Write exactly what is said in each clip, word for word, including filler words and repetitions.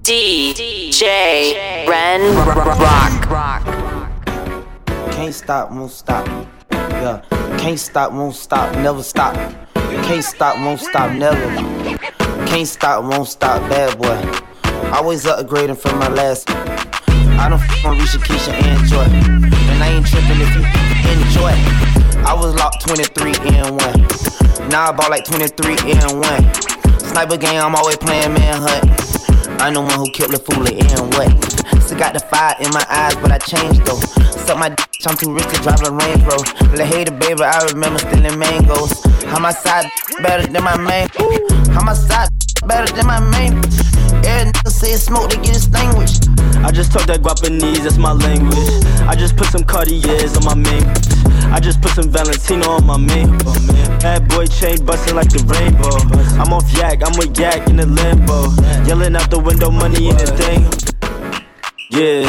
D J Ren Rock. Can't stop, won't stop. Yeah, can't stop, won't stop, never stop. Can't stop, won't stop, never. Can't stop, won't stop, bad boy. Always upgrading from my last. I don't f*** on Risha, Keisha, and Joy. And I ain't tripping if you enjoy. I was locked twenty-three and one. Now I bought like twenty-three and one. Sniper game, I'm always playing manhunt. I'm the one who killed the fool and what? Still got the fire in my eyes, but I changed though. Suck my d***, I'm too rich to drive a Range Rover. Let hater baby, I remember stealing mangoes. How my side better than my main? How my side better than my main? Every nigga say it's smoke, they get extinguished. I just talk that Guapanese, that's my language. I just put some Cartiers on my main. I just put some Valentino on my main. Bad boy chain bustin' like the rainbow. I'm off yak, I'm with yak in the limbo. Yelling out the window, money in the thing. Yeah,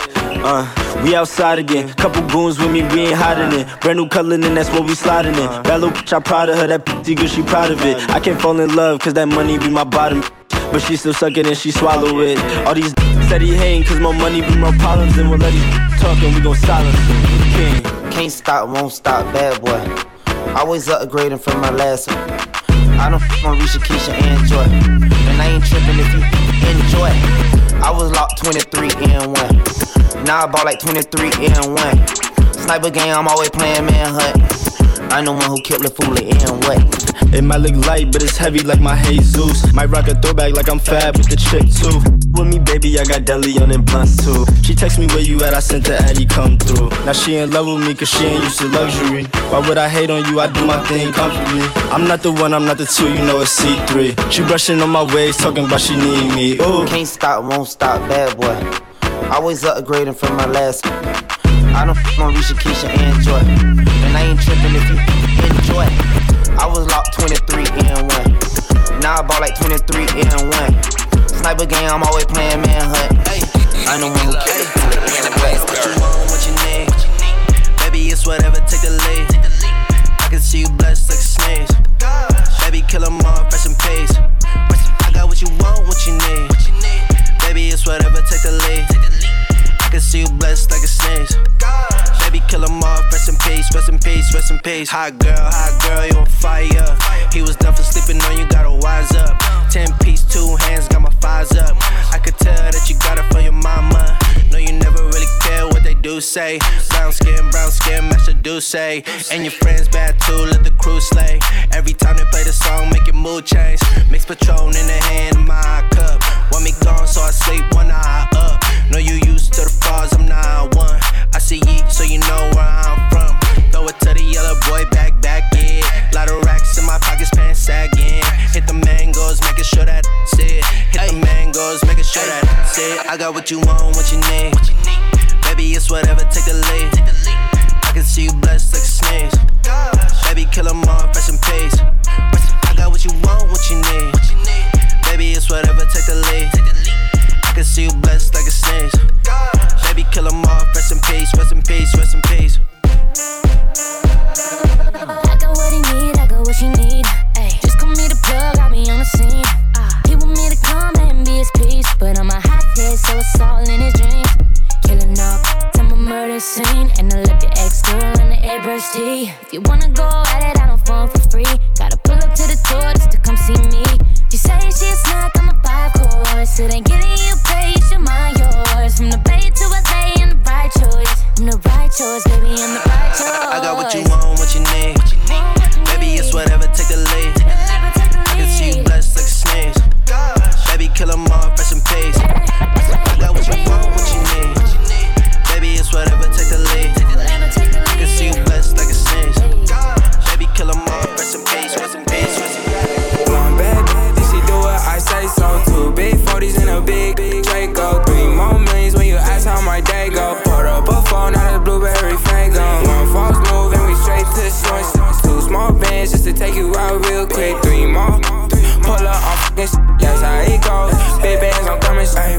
uh, we outside again. Couple goons with me, we ain't hiding it. Brand new color, and that's what we sliding in. That little bitch, I proud of her, that p***y good, she proud of it. I can't fall in love, cause that money be my bottom. But she still suck it and she swallow it. All these said he hating, cause more money be more problems. And we'll let these talk and we gon' silence him. King. Can't stop, won't stop, bad boy. Always upgrading from my last one. I don't f*** on Risha, Keisha, and Joy. And I ain't tripping if you enjoy. I was locked twenty-three and one. Now I bought like twenty-three and one. Sniper game, I'm always playing manhunt. I'm the one who killed the fool and what? It might look light, but it's heavy like my Jesus. Might rock a throwback like I'm fab with the chick too. With me, baby, I got deli on and blunts too. She text me where you at, I sent the Addy come through. Now she in love with me cause she ain't used to luxury. Why would I hate on you? I do my thing comfortably. I'm not the one, I'm not the two, you know it's C three. She brushing on my waist, talking about she need me. Ooh. Can't stop, won't stop, bad boy. Always upgrading from my last. I don't f*** on Risha, Keisha, and Joy. And I ain't tripping if you enjoy. I was locked twenty-three and one. Now I bought like twenty-three and one. Sniper game, I'm always playing manhunt. I know one who killed the fool and what? What you want, what you need? Baby, it's whatever, take the lead. I can see you blessed like a sneeze. Baby, kill 'em all, fresh and pace. I got what you want, what you need. Baby, it's whatever, take the lead. I can see you blessed like a sneeze. Baby, kill 'em all, rest in peace, rest in peace, rest in peace. Hot girl, hot girl, you on fire. He was done for sleeping on you, gotta wise up. Ten piece, two hands, got my fives up. I could tell that you got it for your mama. No, you never really care what they do say. Brown skin, brown skin, match the do say. And your friends bad too, let the crew slay. Every time they play the song, make your mood change. Mix Patron in the hand, my cup. Want me gone, so I sleep one eye up. No, you used to the frauds, I'm not one. I see ye, so you know where I'm from. Throw it to the yellow boy, back, back, yeah. Lot of racks in my pockets, pants sagging. Hit the mangoes, making sure that it's it. Hit the mangoes, making sure that it's it. I got what you want, what you need. Baby, it's whatever, take the lead. I can see you blessed like a sneeze. Baby, kill 'em all, fresh and pace. I got what you want, what you need. Baby, it's whatever, take the lead. I can see you blessed like a sneeze. Baby, kill 'em all, rest in peace, rest in peace, rest in peace. I got what he need, I got what she need. Ay, just call me the plug, I'll be on the scene. Uh, he want me to come and be his peace, but I'm a hot head, so it's all in his dreams. Killing up, time a murder scene, and I left your ex girl in the airbrush tee. If you wanna go at it, I don't phone for free. Gotta pull up to the door just to come see me. She say she a snack, I'm a five course. It ain't getting you paid, you mind yours. From the Bay to L A, I'm the right choice. I'm the right choice, baby, I'm the right choice. I got what you want, what you need. Baby, it's whatever, take the lead. I can see you blessed like a sneeze. Baby, kill 'em all, fresh and pace. I got what you want, what you need. Baby, it's whatever, take the lead. I can see you blessed like a sneeze. Baby, kill 'em all, rest in peace, rest in peace, rest in peace. Going back, did she do what I say so? Two big forties and a big, big Draco. Three more millions when you ask how my day go. Put up a phone, now the blueberry fango. One false move and we straight to the joint. Two small bands just to take you out real quick. Three more, pull up on fucking shit, that's how it goes. Big bands, I'm coming, ay.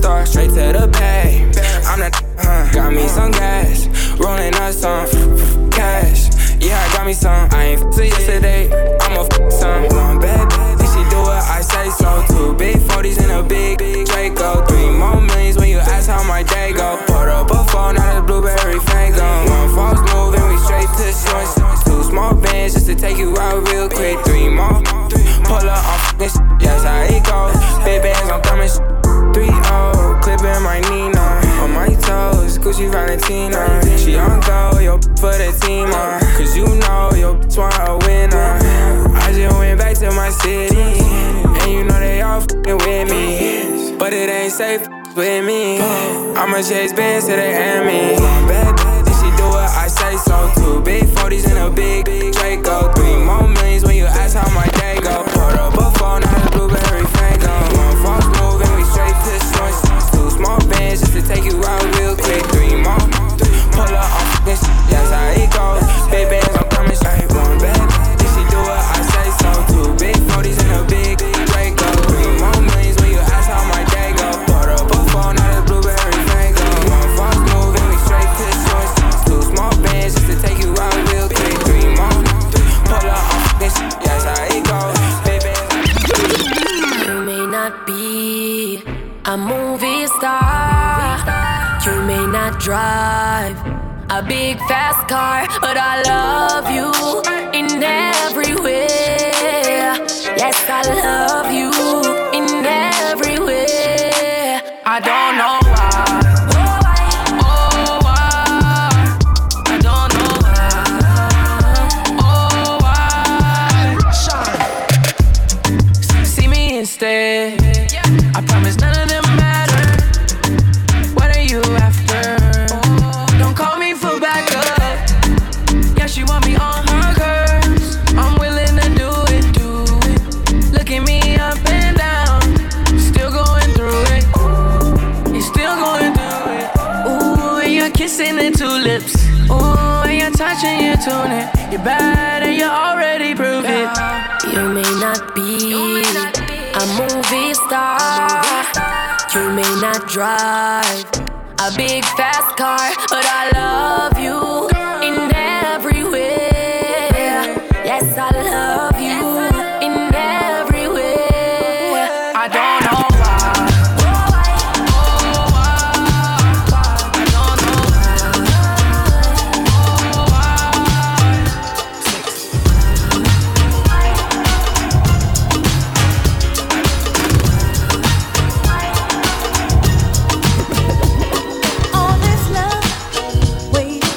star, straight to the bag. I'm the huh, got me some gas, rolling up some cash. Yeah, I got me some. I ain't f***ed yesterday, I'm a f*** some. One bad bitch, she do what I say so. Two big forties in a big, big Draco. Three more millions when you ask how my day go. Put up a phone, now the blueberry fango. One false move and we straight to shorts. Two small bands just to take you out real quick. Three more, pull up on f***ing shit, yes how it goes. Big bands, I'm coming sh- three oh, clipping my Nina. On my toes, Gucci Valentina. She on go, yo, for the team, uh. Cause you know, yo, want a winner. I just went back to my city, and you know they all f***ing with me. But it ain't safe with me. I'ma chase bands till they end me. Bad bitch, she do what I say so. Two big forties in a big, big Draco. Three more millions when you ask how my day go. Put up a phone, now the blueberry fango. One false move and we straight to shorts. Two small bands just to take you out real quick. Three more, pull up on f***ing shit, that's how it goes. Big bands, I'm coming straight. One bad bitch, she do what I say so. Two big forties in a big, big Draco. Three more millions when you ask how my day go. Put up a phone, now the blueberry fango. One false move and we straight to shorts. Two small bands just to take you out real quick. Three more, pull up on f***ing shit, that's how it goes. Big bands. You may not be a movie star, you may not drive a big fast car, but I love you in every way. Yes, I love you in every way. I don't know why. Oh, why? I don't know why. Oh, why? See me instead. I promise none of them matter. What are you after? Don't call me for backup. Yeah, she want me on her curves. I'm willing to do it, do it. Look at me up and down. Still going through it. You're still going through it. Ooh, and you're kissing the tulips. Ooh, and you're touching your tunic. You're bad and you already proved it. You may not be a movie star, you may not drive a big fast car, but I love you in every way. Yes, I love you in every way. I don't know why. Oh, why? I don't know All this love waiting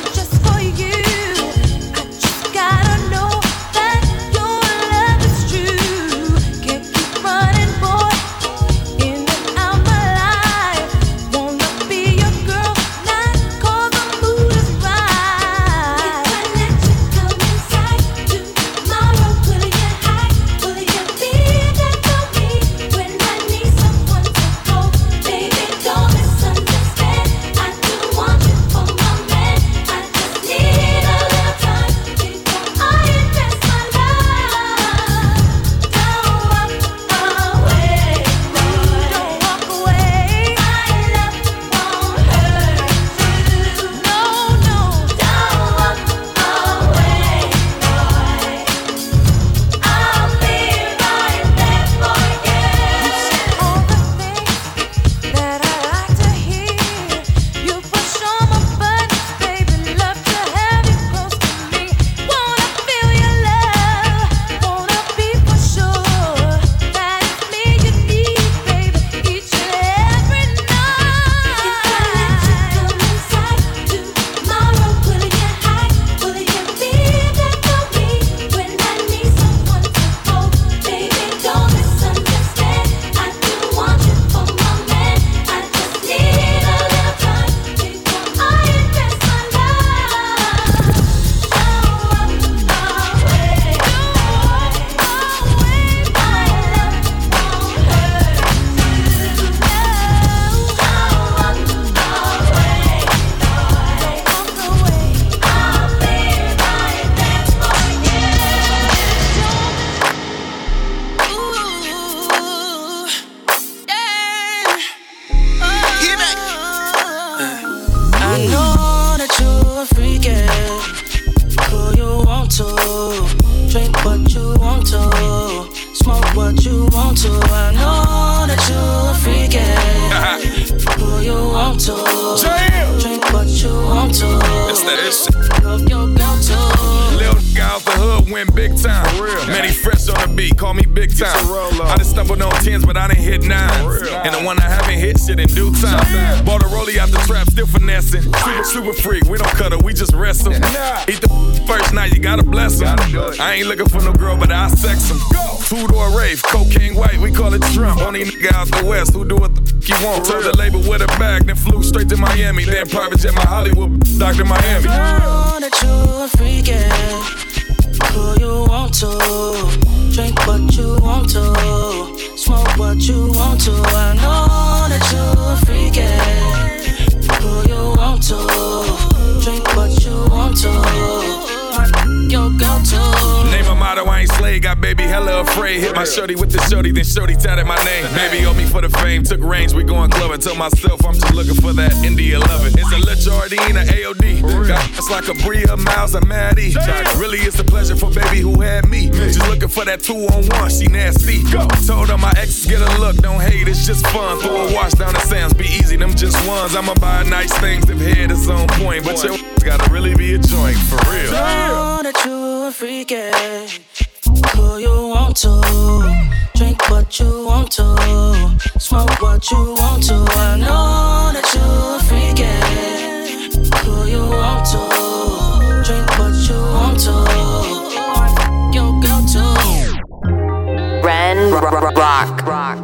win big time. Man, he fresh on the beat, call me big time. I done stumbled on tens, but I done hit nines. And the one I haven't hit shit in due time. Bought a rollie out the trap, still finessing. Super, super freak, we don't cut her, we just wrestle. Eat the first night, you gotta bless him. I ain't looking for no girl, but I sex him. Two-door rave, cocaine white, we call it Trump. Only nigga out the west who do what the f*** you want. Told the label with a bag, then flew straight to Miami. Then private jet my Hollywood, Doctor Miami. I know that you a freak, yeah. Who you want to, drink what you want to, smoke what you want to. I know that you a freak, yeah. Who you want to, drink what you want to. Your girl too. Name a motto, I ain't slay. Got baby hella afraid. Hit my shorty with the shorty, then shorty tatted my name. Baby owe me for the fame. Took range, we going clubbing. Told myself I'm just looking for that India loving. It's a Le Jardine, a A O D. Got it's like a Bria, Miles, a Maddie. Really, it's a pleasure for baby who had me. Just looking for that two on one. She nasty. Told her my exes get a look. Don't hate, it's just fun. Throw a wash down the sands. Be easy, them just ones. I'ma buy nice things if head is on point. But your gotta really be a joint for real. Know that you a freak, yeah. Who you want to, drink what you want to, smoke what you want to. I know that you a freak, yeah. Who you want to, drink what you want to. Your girl too. Ren Rock. Rock.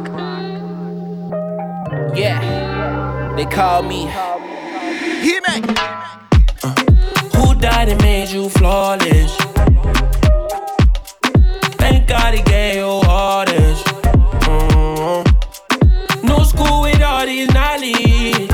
Yeah, they call me. Hear me. Uh, who died and made you flawless? Thank God he gave you all this. Mm-hmm. No school with all this knowledge.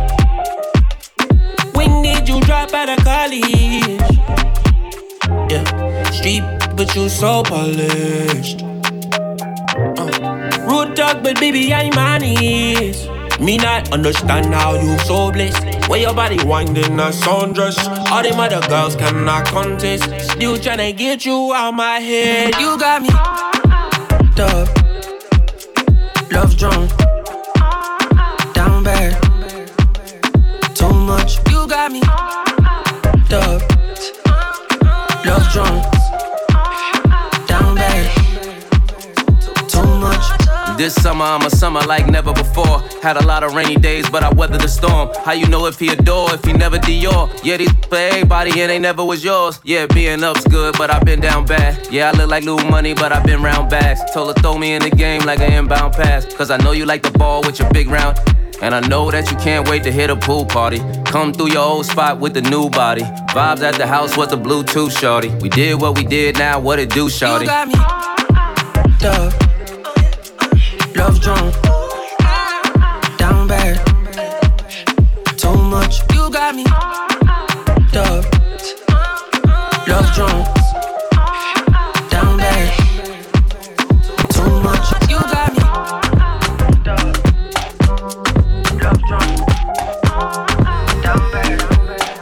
When did you drop out of college? Yeah, street, but you so polished. Uh, rude talk, but baby, I'm honest. Me not understand how you so blessed. Where your body winding a sundress. All them other girls cannot contest. Still tryna get you out my head. You got me up, love drunk, down bad, too much. You got me up, love drunk, down bad, too much. This summer I'm a summer like never before. Had a lot of rainy days, but I weathered the storm. How you know if he adore, if he never Dior? Yeah, these for everybody and they never was yours. Yeah, being up's good, but I've been down bad. Yeah, I look like Lil Money, but I've been round bags. Told her throw me in the game like an inbound pass. Cause I know you like the ball with your big round. And I know that you can't wait to hit a pool party. Come through your old spot with the new body. Vibes at the house was the Bluetooth shorty. We did what we did, now what it do, shorty? You got me up, love drunk, down bad, too much. You got me up, love drunk, down bad, too much. You got me up, love drunk, down bad, too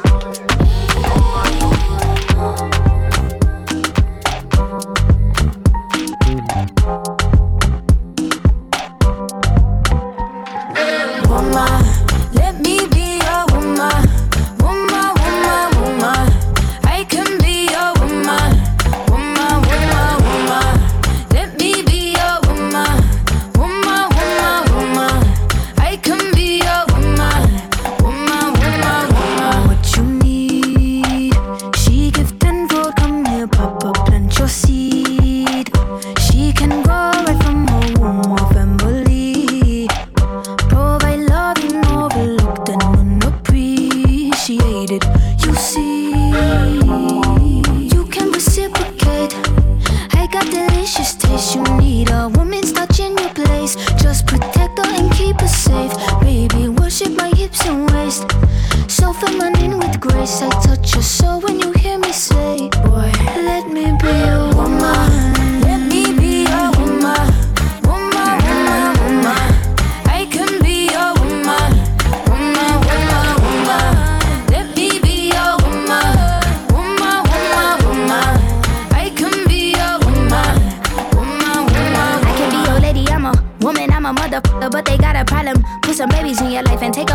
Woman, let me be your woman. Woman, woman, woman. I can be your woman. Woman, woman, woman. Let me be your woman. Woman, woman, woman. I can be your woman. Woman, woman, woman. What you need? She give tenfold. Come here, Papa, plant your seed. She can grow right from her womb of family. Provide love you overlooked and unappreciated. You see, you can reciprocate. I got delicious taste. You need a woman's touch in your place. Just protect her and keep her safe. Baby, worship my hips and waist. So feminine with grace. I touch your soul when you hear me say, boy, let me be your woman. Let me be your woman. Woman, woman, woman. I can be your woman. Woman, woman, woman. Let me be your woman. Woman, woman, woman. I can be your woman. Woman, woman, I can be your lady, I'm a woman, I'm a motherfucker, but they got a problem. Put some babies in your life and take away the drama.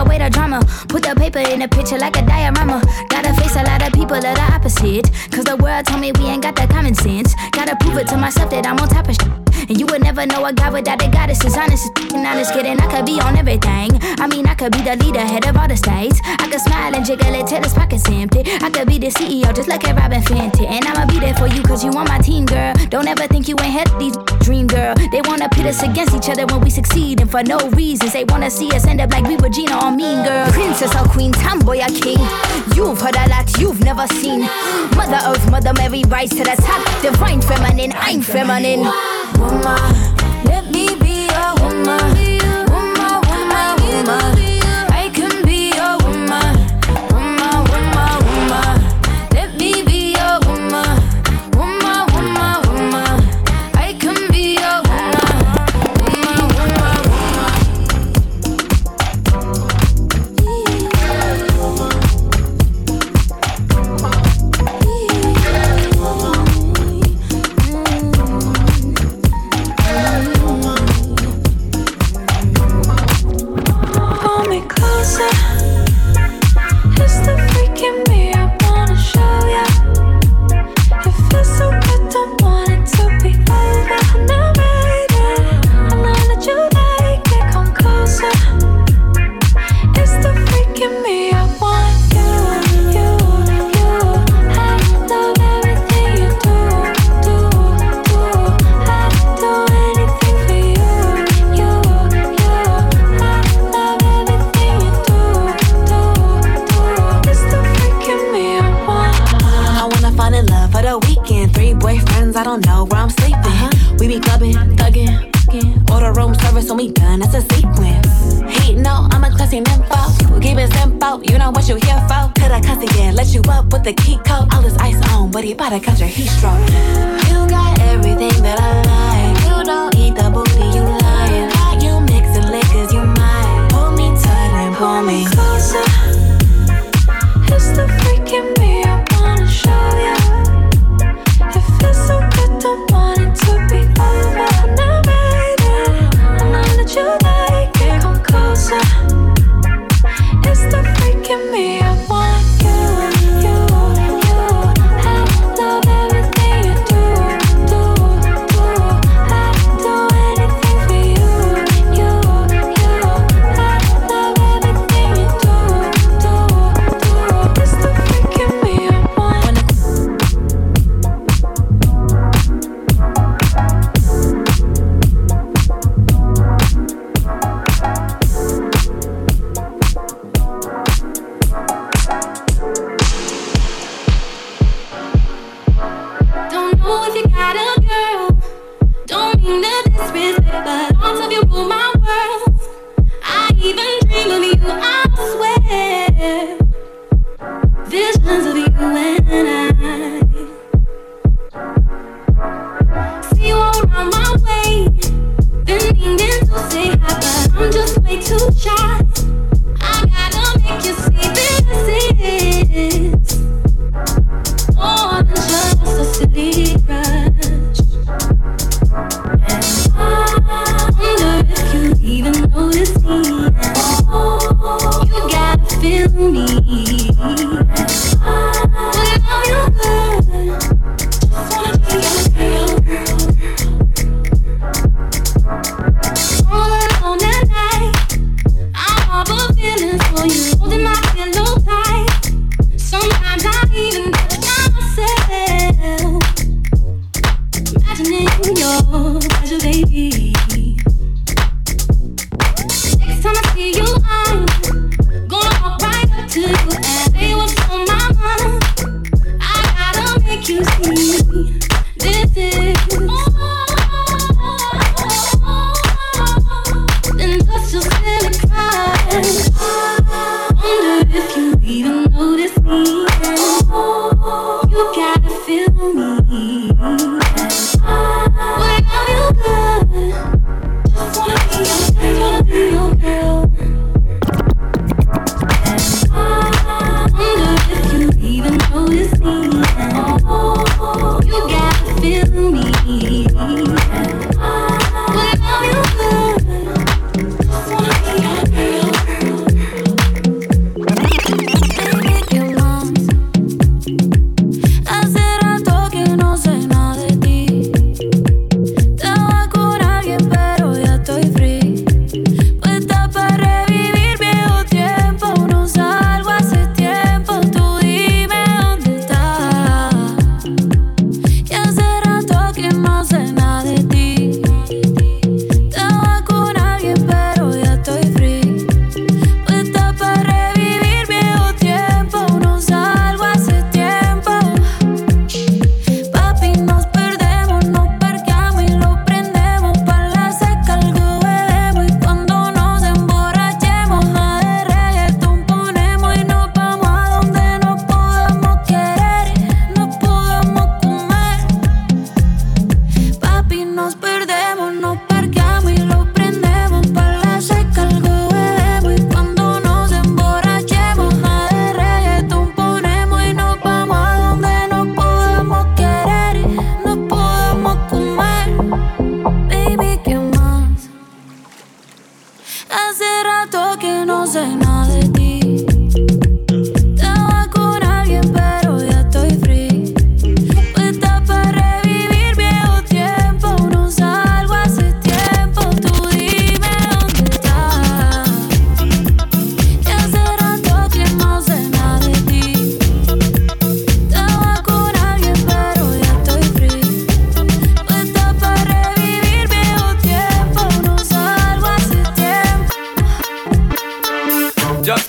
drama. Put the paper in the picture like a diorama. Gotta face a lot of people that are opposite. Cause the world told me we ain't got that common sense. Gotta prove it to myself that I'm on top of shit. And you would never know a guy without a goddess. Is honest, is honest, kidding. I could be on everything. I mean, I could be the leader, head of all the states. I could smile and jiggle it till his pockets empty. I could be the C E O, just like a Robin Fenty. And I'ma be there for you, cause you on my team, girl. Don't ever think you ain't had these dream, girl. They wanna pit us against each other when we succeed. And for no reasons, they wanna see us end up like we were Gina or Mean Girl. Princess or queen, tomboy or king. You've heard a lot you've never seen. Mother Earth, Mother Mary, rise to the top. Divine feminine, I'm feminine. Woman, let me be a woman. Woman, woman, woman. I can be a woman. Woman, woman, woman. Let me be a woman. Woman, woman, woman. I can be a woman. Woman, woman, I don't know where I'm sleeping. Uh-huh. We be clubbing, thugging, order room service when we done. That's a sequence. He know I'm a classy nympho. Keep it simple, you know what you here for. Could I cuss again? Let you up with the key code. All this ice on, but he bout to catch your heat stroke. You got everything that I like. You don't eat the booty, you lying. How you mixing liquors, you might pull me tight and pull me closer. It's the freak in me, I wanna show you. Feels so good, don't want it to be over. I'm not ready. I know that you like it. Come closer. It's the freak in me. I want you, you, you. I love everything you do, do, do. I do anything for you, you, you. I love everything you do, do, do. It's the freak in me. I want.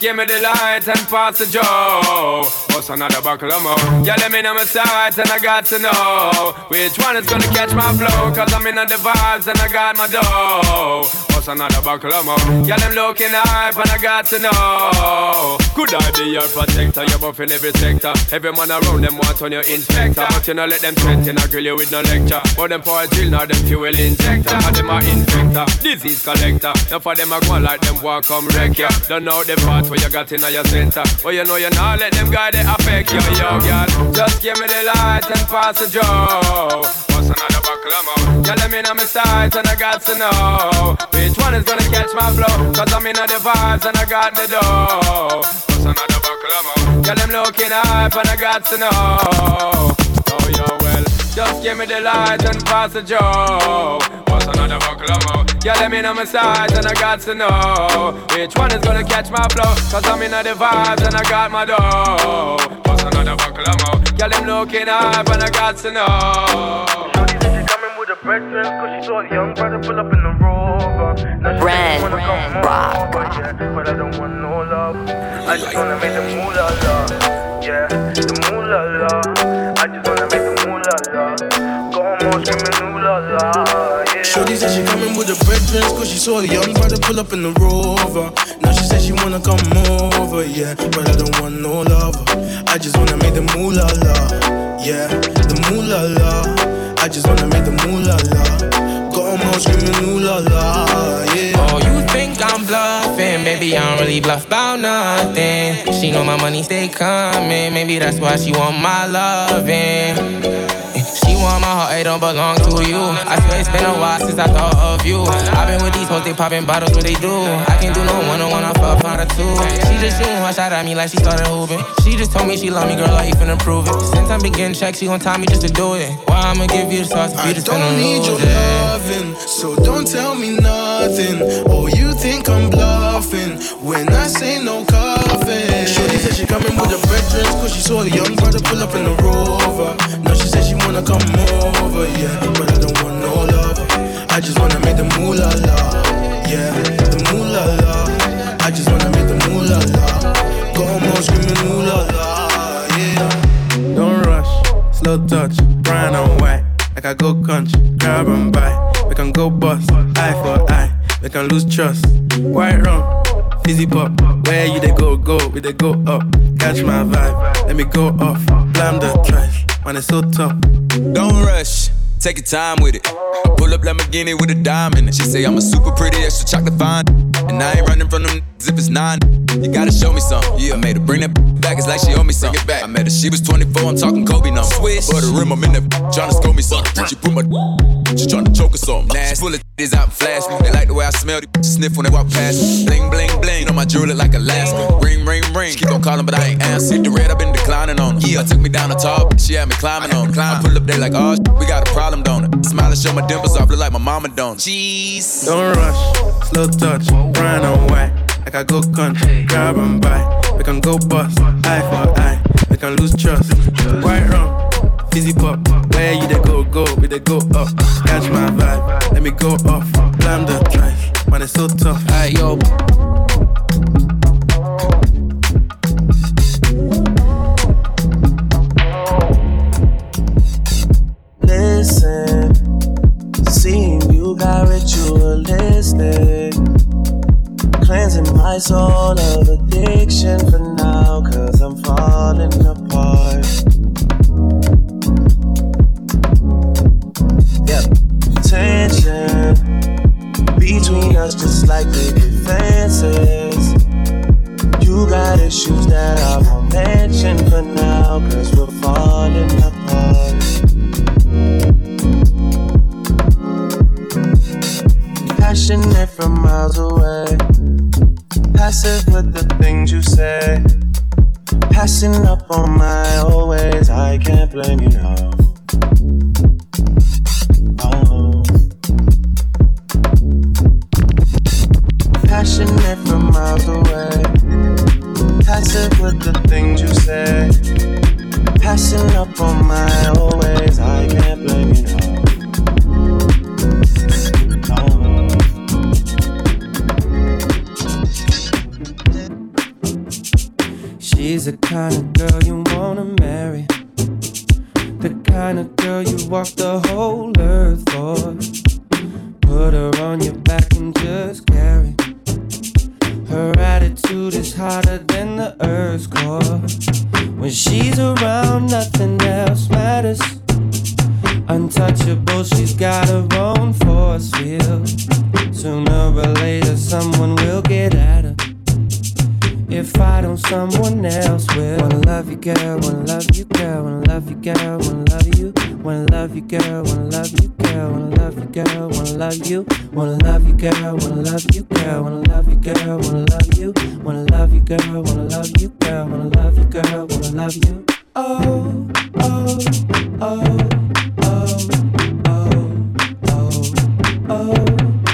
Just give me the light and pass the joe. What's another buckle of more? Yeah, let me know my sights and I got to know which one is gonna catch my flow. Cause I'm in the vibes and I got my dough. What's another buckle of more? Yeah, them looking hype and I got to know. Could I be your protector? You're buff in every sector. Every man around them want on your inspector. But you know let them threaten, I grill you with no lecture. But them for a drill, now them fuel injector. And them are infector, disease collector. Now for them I go like them walk come wreck ya. Don't know the parts where you got in your center. But you know you not let them guy they affect you, yo, girl. Just give me the light and pass the joe. What's another buckle of more? Yeah, let me know my sights and I got to know which one is gonna catch my flow. Cause I'm in the vibes and I got the dough. What's another buckle of more? Yeah, them looking hype and I got to know. Oh, yo, well, just give me the light and pass the joe. What's another buckle of more? Yeah, let me know my sides and I got to know which one is gonna catch my flow. Cause I'm in the vibes and I got my dough. What's another buckle of more? Yeah, them looking hype and I got to know. Shorty said she coming with a breakfast cause she saw a young brother pull up in the Rover. Now she said she wanna come over, yeah, but I don't want no love. I just wanna make the moolah la, yeah, the moolah la. I just wanna make the moolah la. Go home screaming ooh la la, yeah. Shorty said she coming with a breakfast cause she saw a young brother pull up in the Rover. Now she said she wanna come over, yeah, but I don't want no love. I just wanna make the moolah la, yeah, the moolah la. I just wanna make the moolah la. Go home screaming ooh la la, yeah. Oh, you think I'm bluffing? Baby, I don't really bluff about nothing. She know my money stay coming. Maybe that's why she want my loving. She want my heart, it don't belong to you. I swear it's been a while since I thought of you. I've been with these hoes, they popping bottles, what they do. I can't do no one-on-one, I fuck out of two. She just shooting one shot at me like she started hooping. She just told me she love me, girl, I ain't finna prove it. Since I'm beginning check, she gon' tell me just to do it. Why I'ma give you the sauce if you just finna lose it? I don't need your loving, so don't tell me nothing. Oh, you think I'm bluffing when I say no coffin. Shorty said she coming with a breakfast cause she saw a young brother pull up in the Rover. Now she said she wanna come over, yeah, but I don't want no love. I just wanna make the moolah la, yeah, the moolah la. I just wanna make the moolah la. Go home screaming ooh la la, yeah. Don't rush, slow touch, brown and white. Like I go country, grab and buy. We can go bust, eye for eye. We can lose trust. White rum, fizzy pop. Where you they go, go, we they go up. Catch my vibe, let me go off. Blam the trash, man it's so tough. Don't rush, take your time with it. I pull up Lamborghini with a diamond in it. She say I'm a super pretty, extra chocolate fine. And I ain't running from them if it's nine. You gotta show me something. Yeah, I made her bring that back, it's like she owe me something. Bring it back. I met her, she was twenty-four, I'm talking Kobe now. Swish, for the rim, I'm in that tryna score me something. She put my she tryna choke us something. Nasty. She pull her titties out and flash me. They like the way I smell, they sniff when they walk past me. Bling, bling, bling, you know my jewelry look like Alaska. Ring, ring, ring, she keep on calling but I ain't answer. The red, I've been declining on her. Yeah, I took me down the top, she had me climbing on her. I pull up there like, oh, we got a problem, don't it? Smile and show my dimples off, look like my mama don't. Jeez. Don't rush, slow touch, brown and white. Like I go country, grab and buy. We can go bust, eye for eye. We can lose trust. White rum, fizzy pop. Where you they go, go, we they go up. Catch my vibe, let me go off. Blam the drive, man it's so tough. Alright, yo. Listen, seeing you got ritualistic, cleansing my soul of addiction for now, cause I'm falling apart. Yep, tension between us just like picket fences. You got issues that I won't mention for now, cause we're falling apart. Passionate from miles away, passive with the things you say, passing up on my old ways. I can't blame you now. Oh. Passionate from miles away, passive with the things you say, passing up on my old ways. I can't blame you now. She's the kind of girl you wanna marry, the kind of girl you walk the whole earth for. Put her on your back and just carry. Her attitude is hotter than the earth's core. When she's around, nothing else matters. Untouchable, she's got her own force field. Sooner or later, someone will get at her. If I don't, someone else will. Wanna love you, girl, wanna love you, girl, wanna love you, girl, wanna love you. Wanna love you, girl, wanna love you, girl, wanna love you, girl, wanna love you. Wanna love you, girl, wanna love you, girl, wanna love you, girl, wanna love you. Wanna love you, girl, wanna love you, girl, wanna love you, girl, wanna love you. Oh, oh, oh, oh, oh, oh, oh.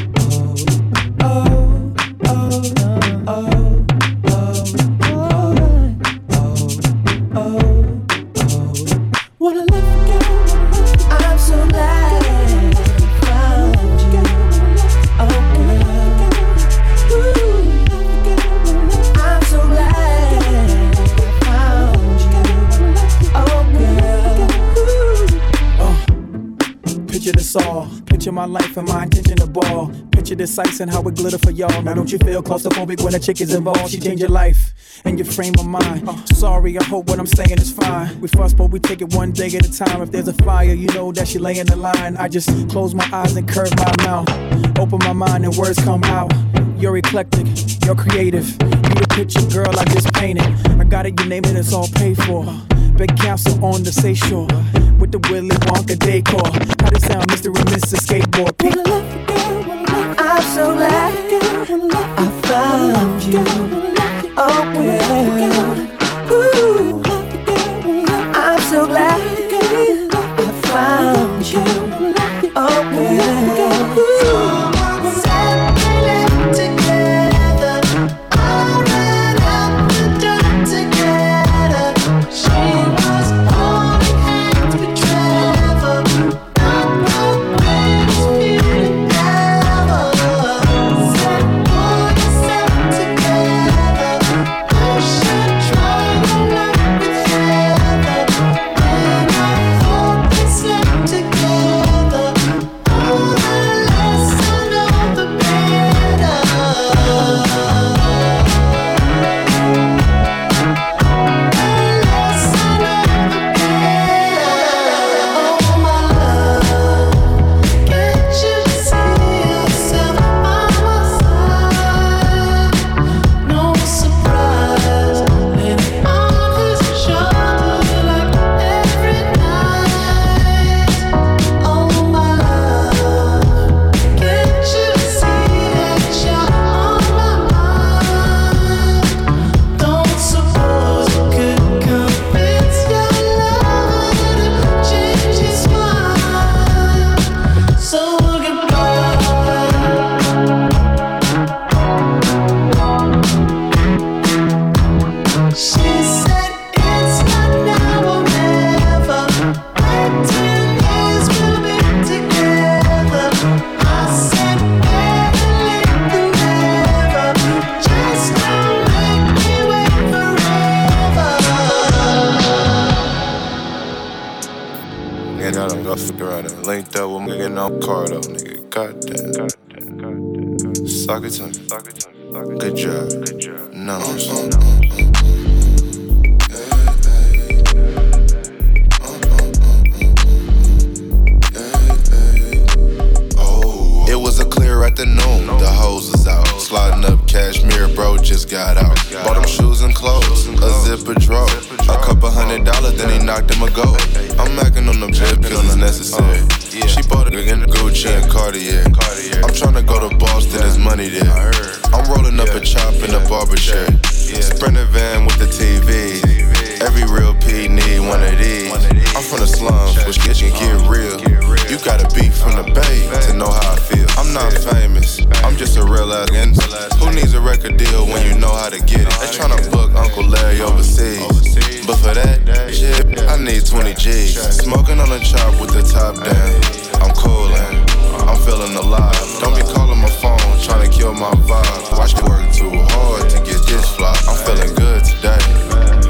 Picture my life and my intention to ball. Picture this ice and how it glitter for y'all. Now don't you feel claustrophobic when a chick is involved? She changed your life and your frame of mind. Sorry, I hope what I'm saying is fine. We fuss, but we take it one day at a time. If there's a fire, you know that she lay in the line. I just close my eyes and curve my mouth. Open my mind and words come out. You're eclectic, you're creative. You the picture, girl, I just painted. I got it, you name it, it's all paid for. Big castle on the seashore with the Willy Wonka decor. How they sound, Mister and Missus Skateboard. I'm so glad I found you. Oh, well. Ooh, I'm so glad I found you. Oh, well. Ooh. Good job. Good job. No. It was a clear afternoon. The hose was out. Sliding up cashmere, bro, just got out. Bought him shoes and clothes, a zipper drawer. A couple hundred dollars, then he knocked him a go. I'm macking on the bib, cause it's necessary. She bought a in Gucci and Cartier. I'm tryna go to Boston, there's money there. I'm rolling up a chop in a barber chair. Sprinter van with the T V. Every real P need one of these. I'm from the slums, which gets you get real. You gotta be from the Bay to know how I feel. I'm not famous, I'm just a real ass. Who needs a record deal when you know how to get it? They tryna book Uncle Larry overseas, but for that shit, I need twenty G's. Smoking on a chop with the top down. I'm coolin', I'm feeling alive. Don't be calling my phone, trying to kill my vibe. Watch me work too hard to get this fly. I'm feeling good today.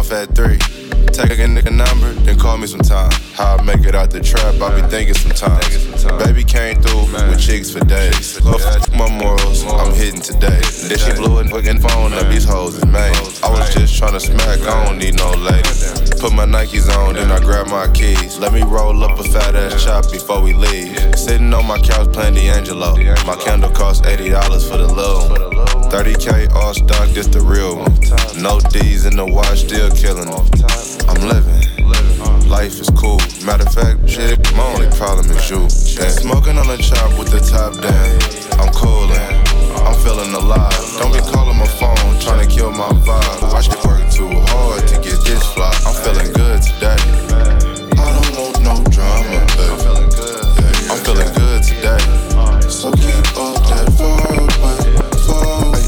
off at three. Take a nigga number, then call me sometime. How I make it out the trap, I be thinking sometimes. Baby came through with chicks for days. Love my morals, I'm hitting today. Then she blew a fucking phone up, these hoes is made. I was just tryna smack, I don't need no lady. Put my Nikes on, then I grab my keys. Let me roll up a fat ass chop before we leave. Sitting on my couch playing D'Angelo. My candle cost eighty dollars for the little one. thirty K all stock, this the real one. No D's in the watch, still killing them. I'm living, life is cool. Matter of fact, shit, my only problem is you. And smoking on the chop with the top down. I'm coolin', I'm feeling alive. Don't be calling my phone, trying to kill my vibe. I should work too hard to get this fly. I'm feeling good today. I don't want no drama, baby. I'm feeling good. I'm feeling good today. So keep up that far away, far away.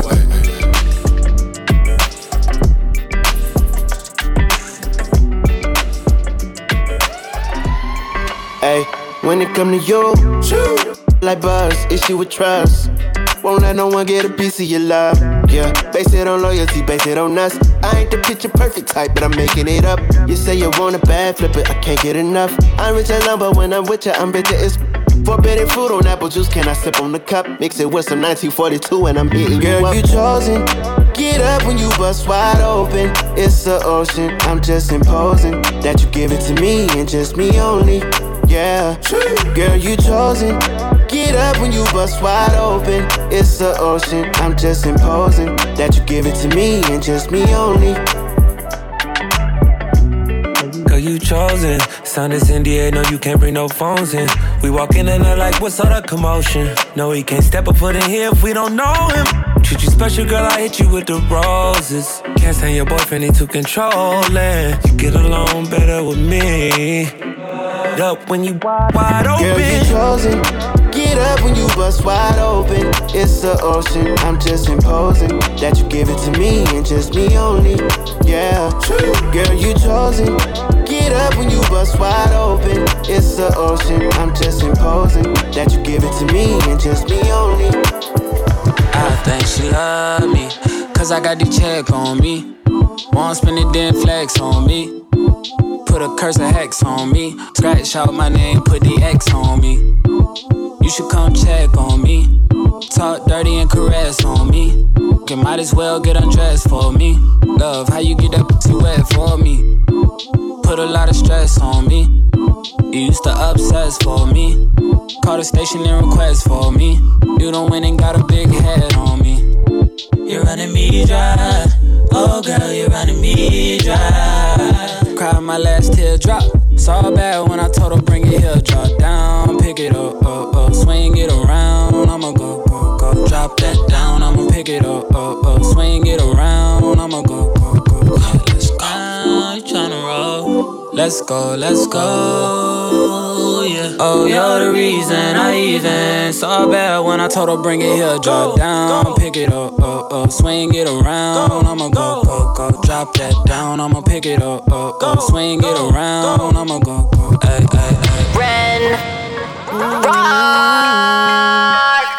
Hey, when it come to you, like buzz, issue with trust. Won't let no one get a piece of your love. Yeah, base it on loyalty, base it on us. I ain't the picture perfect type, but I'm making it up. You say you want a bad, flip it, I can't get enough. I'm rich alone, but when I'm with you, I'm bitter as forbidden fruit on apple juice, can I sip on the cup? Mix it with some nineteen forty-two and I'm hitting you up. Girl, you chosen. Get up when you bust wide open. It's the ocean, I'm just imposing that you give it to me and just me only. Yeah, girl, you chosen. Get up when you bust wide open. It's the ocean, I'm just imposing that you give it to me and just me only. Girl, you chosen. Sound is in the air, no, you can't bring no phones in. We walk in and they're like, what's all the commotion? No, he can't step a foot in here if we don't know him. Treat you special, girl, I hit you with the roses. Can't stand your boyfriend, he too controlling. You get along better with me. Up when you wide open. Girl, you chosen. Get up when you bust wide open. It's the ocean, I'm just imposing that you give it to me and just me only. Yeah, girl, you chosen. Get up when you bust wide open. It's the ocean, I'm just imposing that you give it to me and just me only. I think she love me, cause I got the check on me. Won't spend it, then flex on me. Put a curse of hex on me. Scratch out my name, put the X on me. You should come check on me. Talk dirty and caress on me. You might as well get undressed for me. Love, how you get that pussy wet for me. Put a lot of stress on me. You used to obsess for me. Call the station and request for me. You don't win and got a big head on me. You're running me dry. Oh girl, you're running me dry. Cried my last teardrop. Saw bad when I told her bring it here. Drop down, pick it up, up, up. Swing it around, I'ma go, go, go. Drop that down, I'ma pick it up, up, up. Swing it around, I'ma go, go, go. Yeah, let's go. You tryna roll? Let's go, let's go, yeah. Oh, you're the reason I even saw bad when I told her bring it here. Drop down, pick it up, up, up. Swing it around, I'ma go, go, go. Drop that down, I'ma pick it up, up, up. Swing it around, I'ma go, go. Ay, ay, ay. Ren, rock.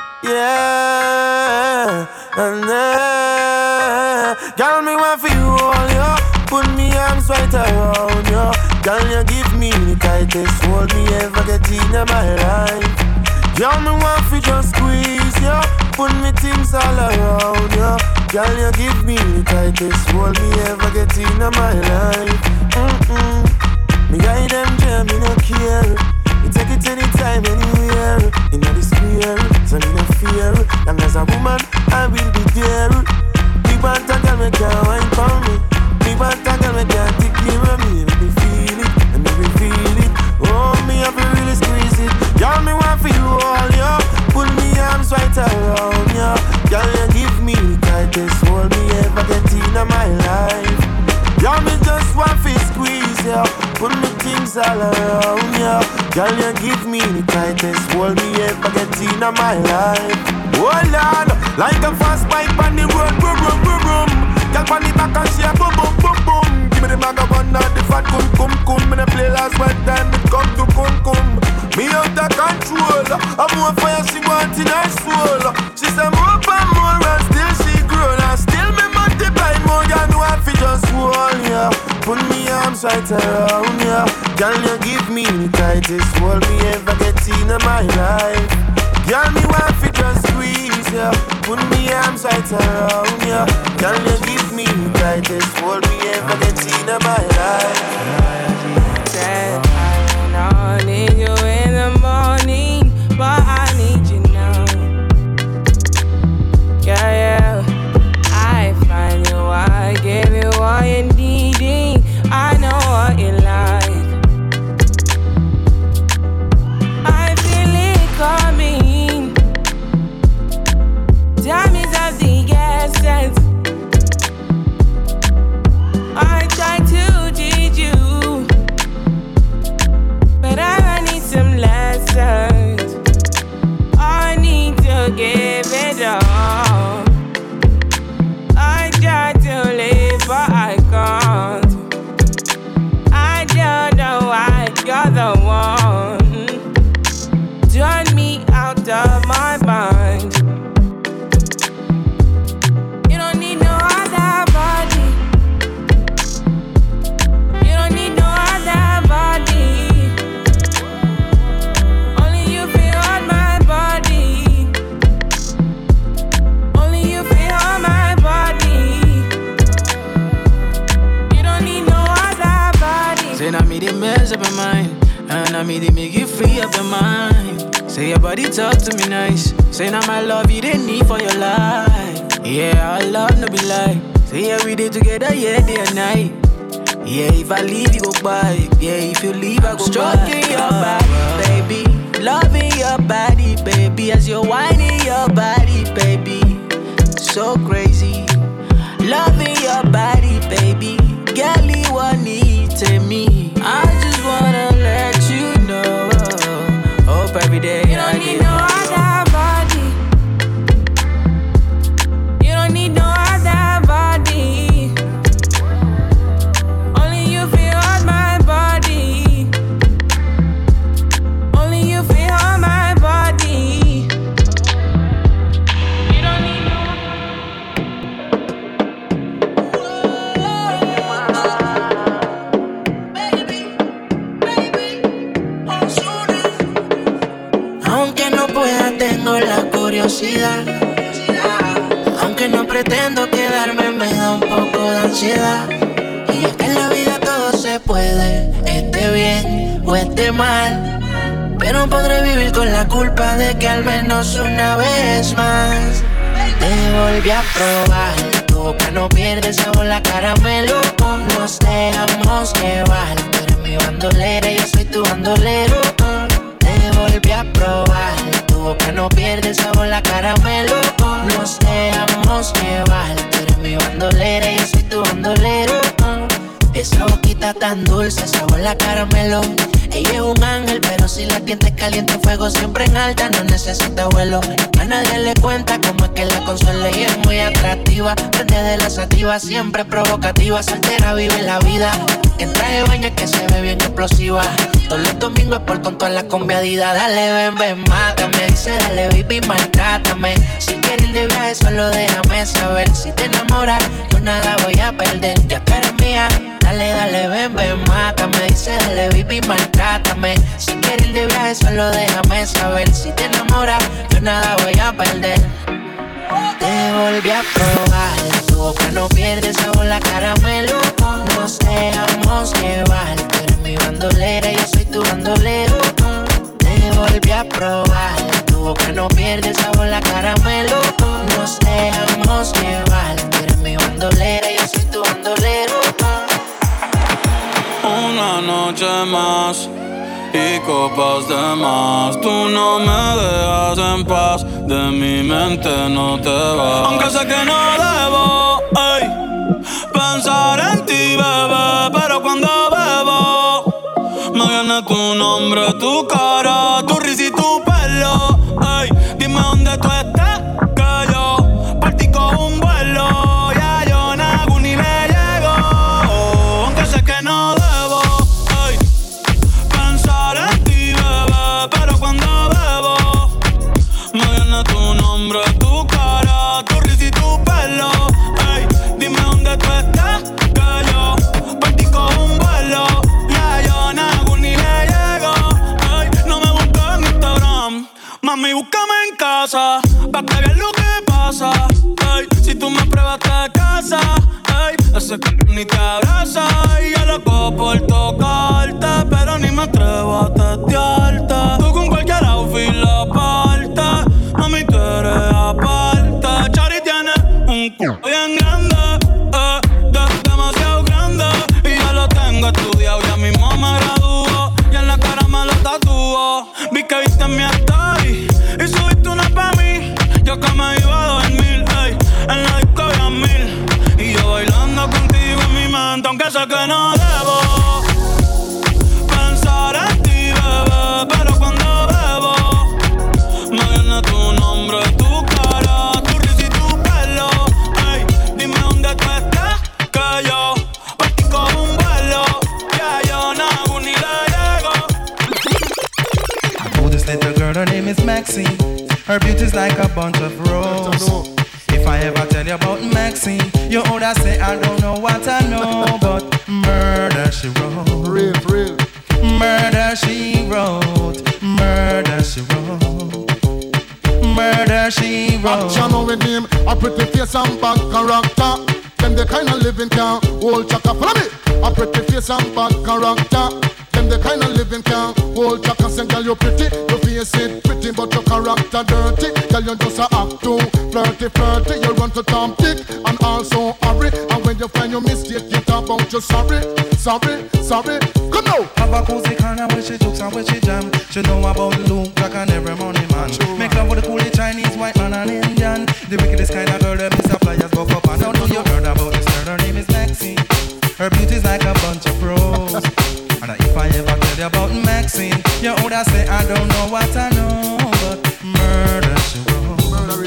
Yeah, and then, girl, me want for you all, yo. Put me arms right around you. Girl, you give me the tightest hold me ever get in my life. Girl, me want for just squeeze you. Put me things all around you. Girl, you give me the tightest hold me ever get in my life. Mm-mm. Me guide them jam, me no care. You take it anytime, anywhere. In the square, so me no fear. Long as a woman, I will be there. Big bad girl, me can't wine for me. Big bad girl, me can't take care of me. Make me feel it, and make me feel it. Oh, me have to really squeeze it. Y'all me want for you all, yo. Put me arms right around you. Y'all you give me the tightest hold me ever get in my life. Y'all me just want to squeeze you. Put me things all around you. Y'all you give me the tightest hold me ever get in my life. Hold on, like a fast bike on the road, boom, boom, boom, boom. Girl on the back and she a boom, boom, boom, boom. Give me the bag of one and the fat cum, cum, cum. Me the play last one time, it come to cum, cum. Me out of control. I'm more fire, she want in her soul. She say more and more and still she grow. And still me multiply more, you know I fi just hold. arms right around ya. Girl, you give me the tightest hold me ever get in my life. Girl, me want fi just squeeze ya, put me arms right around ya. Girl, you give me the tightest hold me ever get in my life. Said I don't need you in the morning, but I need you now. Yeah, yeah. I find you, I give you all you needing. I know what you like. I feel it coming. Time is of the essence. I try to teach you, but I need some lessons. I need to give it all. I try to live, but I can't. I don't know why you're the one. Turn me out of my mind. You don't need no other body. You don't need no other body. Only you feel on my body. Only you feel on my body. You don't need no other body. Say now me they mess up your mind, and now me they make you free up your mind. Say your body talk to me nice. Say now my love you didn't need for your life. Yeah, our love no be lie. Say yeah we did together, yeah day and night. Yeah, if I leave you go by. Yeah, if you leave I go stroking by. Your body, baby, loving your body, baby, as you're whining your body, baby, so crazy. Loving your body, baby, girl you want need to me. I just wanna let you know. Hope every day You don't I need get no other body. You don't need no other body. Only you feel on my body. Only you feel on my body. You don't need no. Aunque no pueda, tengo la curiosidad. Aunque no pretendo quedarme, me da un poco de ansiedad. Y es que en la vida todo se puede, esté bien o esté mal. Pero podré vivir con la culpa de que al menos una vez más te volví a probar. Tu boca no pierde sabor, la caramelo. Nos dejamos llevar. Tú eres mi bandolera y yo soy tu bandolero. Te volví a probar. Tu boca no pierde sabor, la caramelo. Nos dejamos llevar. Tú eres mi bandolera y yo soy tu bandolero. Esa boquita tan dulce, sabor a caramelo. Ella es un ángel, pero si la tienda es caliente, fuego siempre en alta, no necesita vuelo. A nadie le cuenta cómo es que la consuela y es muy atractiva. Prende de la sativa, siempre provocativa. Soltera vive la vida, en traje de baño es que se ve bien explosiva. Todos los domingos es por con toda la conviadida. Dale, ven, ven, mátame. Dice, dale, baby, maltrátame. Si quieres ir de viaje, solo déjame saber. Si te enamoras, yo nada voy a perder. Ya tú eres mía. Dale, dale, ven, ven, mátame. Dice, dale, baby, maltrátame. Si quieres ir de viaje, solo déjame saber. Si te enamoras, yo nada voy a perder. Te volví a probar. Tu boca no pierde sabor, la caramelo. Nos dejamos llevar. Tú eres mi bandolera y yo soy tu bandolero. Te volví a probar. Tu boca no pierde sabor, la caramelo. Nos dejamos llevar. Tú eres mi bandolera y yo soy tu bandolero. Una noche más y copas de más. Tú no me dejas en paz, de mi mente no te vas. Aunque sé que no debo, ey, pensar en ti, bebé, pero cuando bebo me viene tu nombre, tu cara, tu risa y tu pelo. Ey, dime dónde tú estás, que yo partí con un vuelo. Ya yo nago ni le llego, aunque sé que no debo. Tu cara, tu risa y tu pelo. Ey, dime dónde tú estás, que yo partí con un vuelo. ni te abraza y yo loco por tocarte, pero ni me atrevo a testearte. Tú con cualquier outfit la parte, mami tú eres aparte. Chari tiene un c*** bien grande, eh, de, demasiado grande, y yo lo tengo estudiado, ya mismo me graduó, y en la cara me lo tatuó. Vi que viste mi story y subiste una pa' mí, yo que me iba a dormir, ey, en la disco había mil, y yo bailando contigo en mi mente, aunque sé que no debo pensar en ti, bebé, pero cuando bebo me viene tu nombre, tu cara, tu risa y tu pelo, ey, dime dónde tú estás, que yo partí con un vuelo, que yo no ni le llego. I know this little girl, her name is Maxine. Her beauty's like a bunch of roses. If I ever tell you about Maxine, you would say I don't know what I know, but murder she wrote. Real, real. Murder she wrote. Murder she wrote. Murder she wrote. Action know with name, a pretty face and bad character. Them the kind of living can hold chaka. Follow me. A pretty face and bad character. Them the kind of living can hold chaka. Say girl you pretty, your face it pretty, but your character dirty. Girl you just a act too flirty, flirty. You run to Tom Dick and also hurry. And when you find your mistake, you talk about you sorry, sorry, sorry. Come now. Have a cozy corner where she jokes and where she jam. She know about Luke Jack and every money man. Make love with the coolie Chinese, white man and Indian. The wickedest kind of girl them is suppliers go for pan. Now know you heard about this girl, her name is Maxine. Her beauty's like a bunch of roses. And if I ever tell you about Maxine, you would say I don't know what I know, but murder she wrote.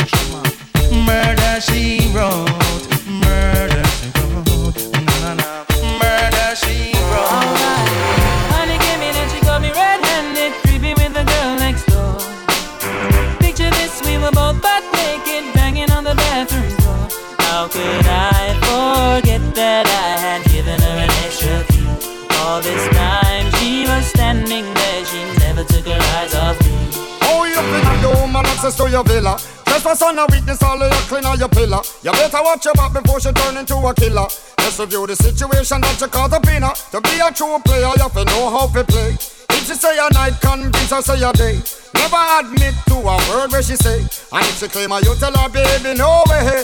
Murder she wrote. Murder she wrote. Na na na. Murder she wrote. Alright. Honey came in and she got me red-handed, creepy with the girl next door. Picture this, we were both butt naked, banging on the bathroom door. How could I forget that I had given her an extra key? All this time she was standing there, she never took her eyes off me. Oh, you finna do man access to your villa. Just for son of weakness, all of your clean on your pillar. You better watch your back before she turn into a killer. Just review the situation that you call the pinner. To be a true player, you have to know how to play. If she say a night, convince her say a day. Never admit to a word where she say. And if she claim her, you tell her, baby, no way.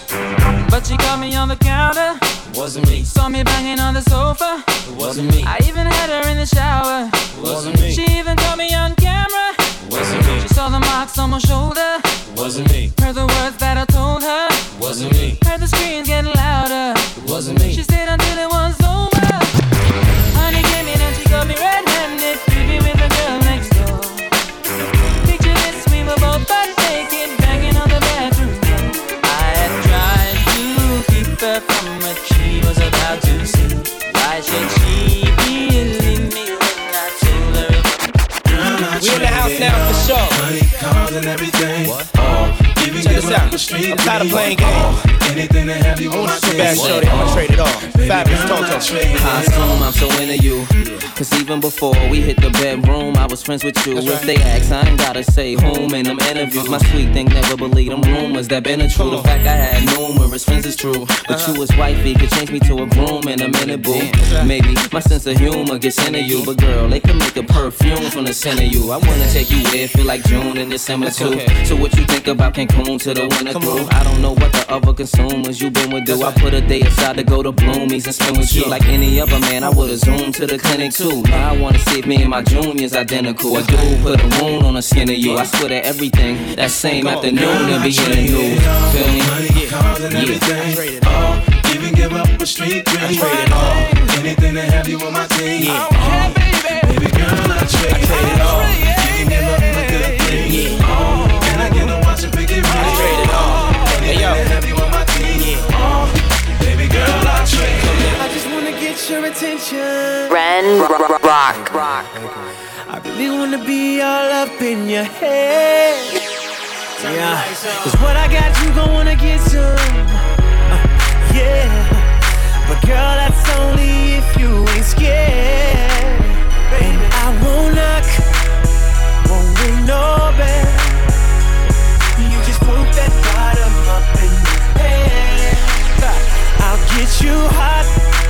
But she caught me on the counter. It wasn't me. Saw me banging on the sofa. It wasn't me. I even had her in the shower. It wasn't me. She even caught me on camera. It wasn't me. She saw the marks on my shoulder. It wasn't me. Heard the words that I told her. It wasn't me. Heard the screams getting louder. It wasn't me. She stayed until it was over. Honey came in and she got me red-handed, creepy with the girl next door. Picture this, we were both butt naked, banging on the bathroom door. I had tried to keep her from what she was about to see. Why should she believe me when I told her it? We in the house now for sure. Money, cars and everything. What? Oh, even check give this up out. the street. I'm tired of playing games. Oh, anything to have you on my Too bad, shorty. I'm gonna trade it off. Fabulous Toto. I assume I'm so into you. Cause even before we hit the bedroom, I was friends with you. That's if right. they ask, I ain't gotta say whom in them interviews. My sweet thing never believed them rumors that been a true. The fact I had numerous friends is true. But you was wifey could change me to a groom in a minute, boo. Maybe my sense of humor gets into you. But girl, they could make a perfume from the scent of you. I wanna take you there, feel like June and December too. Okay. So what you think about Cancun to the winter through? I don't know what the other consumers you been with do. I put a day aside to go to Bloomies and spend with you. Like any other man, I would've zoomed to the clinic too. Now I wanna see if me and my junior's identical. A dude put a wound on the skin of you. I swear that everything that same afternoon to be in a new. Feel me? Money, cars and everything. Oh, even give up a street dream. Oh, anything to have you on my team. Yeah. Oh, baby girl, I trade it all. Even give up a good thing. Oh, and I get to watch it pick it right. I trade it all. Hey yo. Anything to have you on my team. Oh, baby girl, I trade it all. I just wanna get your attention. Ren Rock. Rock. I really wanna be all up in your head. Yeah, cause what I got, you gon' wanna get some. Uh, yeah, but girl, that's only if you ain't scared. Baby, I won't knock, won't ring no bell. You just put that bottom up in your head. I'll get you hot.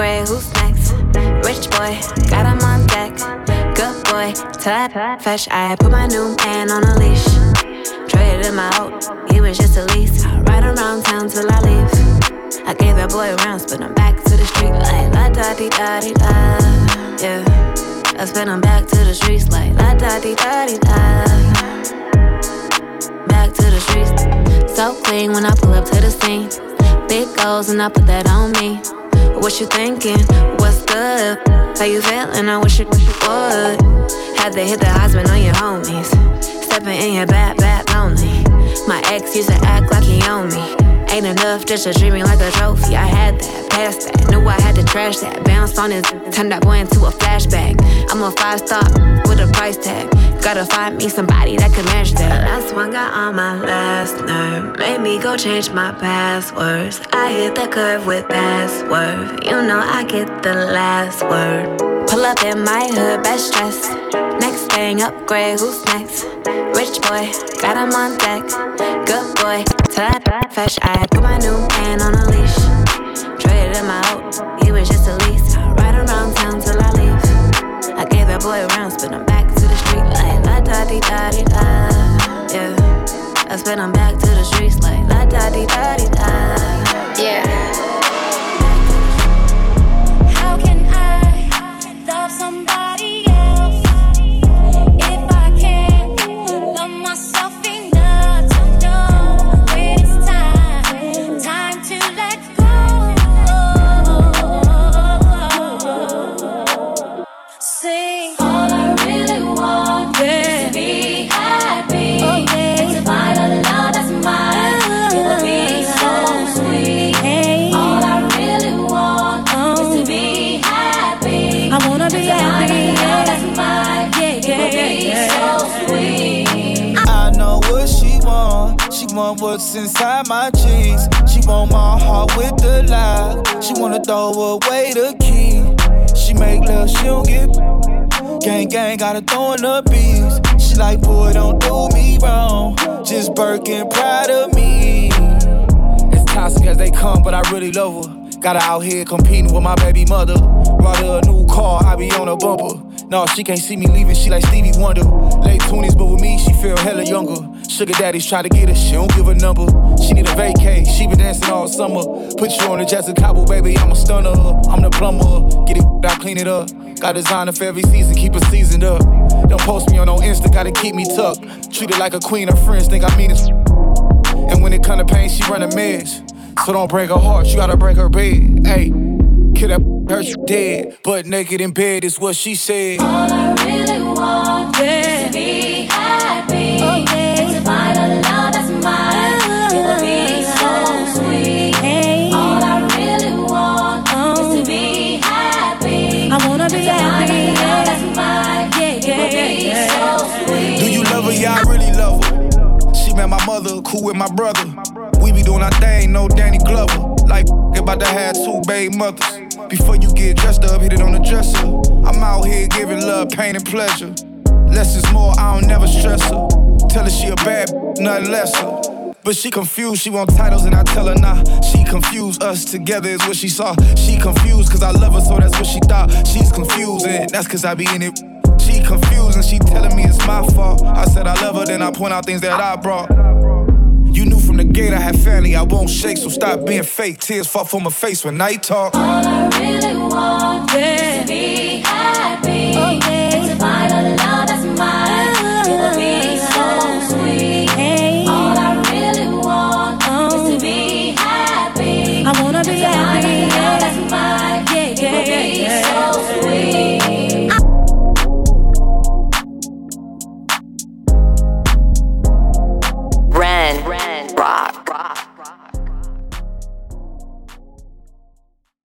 upgrade, who's next? Rich boy, got him on deck. Good boy, tut, fetch. I put my new man on a leash. Traded him out, he was just a lease. I ride around town till I leave. I gave that boy a round, spin him back to the street like la da di da di da. Yeah, I spin him back to the streets like la da di da di da. Back to the streets, so clean when I pull up to the scene. Big goals and I put that on me. What you thinking? What's good? How you feeling? I wish you would. Had to hit the husband on your homies. Stepping in your bad, bad lonely. My ex used to act like he owned me. Ain't enough just to treat me like a trophy. I had that, passed that, knew I had to trash that. Bounced on his, turned that boy into a flashback. I'm a five star with a price tag. Gotta find me somebody that can match that. The last one got on my last nerve. Made me go change my passwords. I hit the curve with password. You know I get the last word. Pull up in my hood, best dress. Next thing, upgrade, who's next? Rich boy, got him on deck. Good boy, tut, fetch. I put my new man on a leash. Traded him out, he was just a lease. I ride around town till I leave. I gave that boy a round, spin him back to the street like la da di da di da. Yeah, I spin him back to the streets like la da di da di da. Yeah. How can I love somebody else if I can't love myself enough to know when it's time, time to let go? Sing. All I really want yeah. is to be happy, oh, yeah. and to find a love that's mine. It would be so sweet. Hey. All I really want oh. is to be happy. I wanna be happy. Yeah. That's mine. Yeah, yeah, it would be yeah. so sweet. I know what she want. She want what's inside my jeans. She want my heart with the lock. She wanna throw away the key. She make love, she don't get. Gang, gang, gotta throw in the beats. She like, boy, don't do me wrong. Just Birkin, proud of me. As toxic as they come, but I really love her. Got her out here competing with my baby mother. Brought her a new car, I be on a bumper. No, she can't see me leaving, she like Stevie Wonder. Late twenties, but with me, she feel hella younger. Sugar daddies try to get her, she don't give a number. She need a vacay, she been dancing all summer. Put you on the Jessica Cabo, baby, I'm a stunner. I'm the plumber, get it, I clean it up. Got designer for every season, keep it seasoned up. Don't post me on no Insta, gotta keep me tucked. Treat her like a queen, her friends think I mean it. And when it come to pain, she run a mess. So don't break her heart, you gotta break her bed. Hey, kill that hurt you dead. But naked in bed is what she said. All I really want yeah. is to be happy, oh, yeah. and to find a love that's mine. It would be so sweet. Hey. All I really want oh. is to be happy. I wanna be happy. Yeah. That's mine. Yeah, yeah, it would be yeah. so sweet. Do you love her? Yeah, I really love her. She met my mother, cool with my brother. We be doing our thing, no Danny Glover. Like about to have two baby mothers. Before you get dressed up, hit it on the dresser. I'm out here giving love, pain, and pleasure. Less is more, I don't never stress her. Tell her she a bad b***h, nothing lesser. But she confused, she want titles and I tell her nah. She confused, us together is what she saw. She confused cause I love her, so that's what she thought. She's confused and that's cause I be in it. She confused and she telling me it's my fault. I said I love her, then I point out things that I brought. You knew from the gate I had family, I won't shake, so stop being fake. Tears fall from my face when night talk. All I really want yeah. is to be